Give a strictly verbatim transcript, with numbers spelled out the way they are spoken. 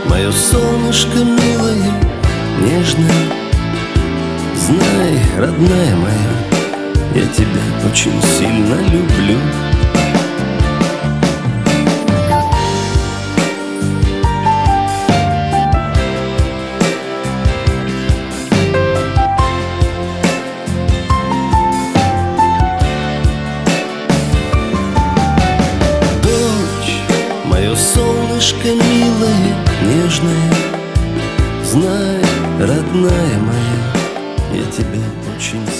мое солнышко милое, нежное, знай, родная моя, я тебя очень сильно люблю. Мое солнышко милое, нежное, знай, родная моя, я тебя очень